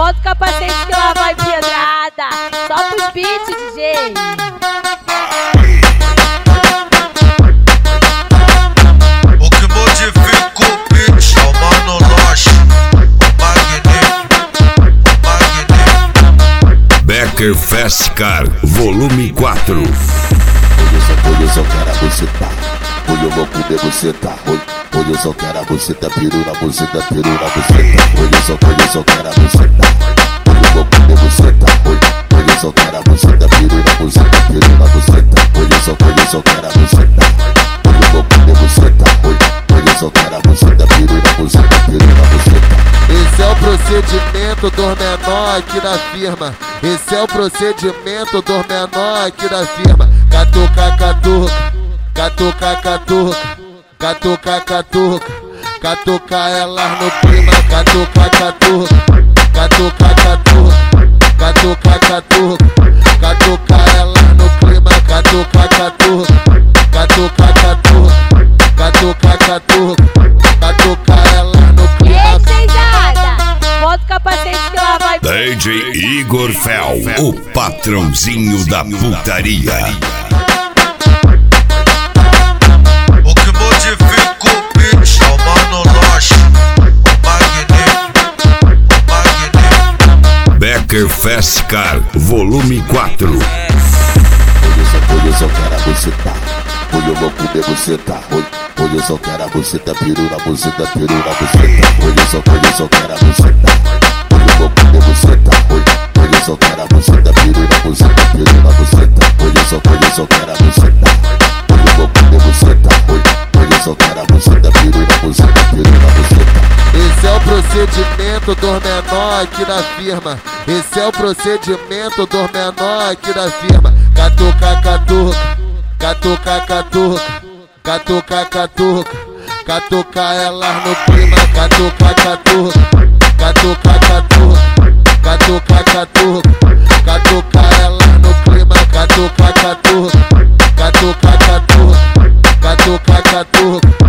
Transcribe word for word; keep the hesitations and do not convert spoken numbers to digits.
Bota o capacete que lá vai pedrada. Solta os beats, D J. O que modifica o beat é o Mano Loche, o magnífico, o magnífico. Becker Fast Car, volume quatro. Hoje eu só, hoje eu só quero a buceta. Hoje eu vou comer buceta. Hoje, hoje eu só quero a buceta, peru na buceta, peru na buceta. Hoje eu só, hoje eu só quero a buceta. Hoje eu vou comer buceta. Hoje, hoje eu só quero a buceta, peru na buceta, peru na buceta. Hoje eu só, hoje eu só quero a buceta. Hoje eu vou comer buceta. Hoje, hoje eu só quero a buceta, peru na buceta, peru na buceta. Esse é o procedimento dos menor aqui da firma. Esse é o procedimento dos menor aqui da firma. Catuca, catuca, catuca, catuca, catuca, catuca, catuca elas no clima. Catuca, catuca, catuca, catuca, catuca, catuca, catuca elas no clima. Catuca, catuca, catuca, catuca, catuca, catuca, catuca elas no clima. Ei, Cheijada, bota o capacete que lá vai D J Igor Fel, o patrãozinho da putaria. O que modifica o beat é o Mano Loche, o magnífico, o magnífico. Becker Fast Car, volume quatro. Hoje eu só, hoje eu só quero a buceta. Hoje eu vou comer buceta. Hoje, hoje eu só quero a buceta, peru na buceta, peru na buceta. Hoje eu só, hoje eu só quero a buceta. Hoje eu vou comer buceta. Hoje, hoje eu só quero a buceta, peru na buceta, peru na buceta. Hoje eu só, hoje eu só quero a buceta. Hoje eu vou comer buceta. Hoje, hoje eu só quero a buceta, peru na buceta, peru na buceta. Esse é o procedimento dos menor aqui da firma. Esse é o procedimento dos menor aqui da firma. Catuca, catuca, catuca, catuca, catuca, catuca, catuca elas no clima. Catuca, catuca, catuca, catuca, catuca, catuca, catuca elas no clima. Catuca, catuca, catuca, catuca, catuca, catuca.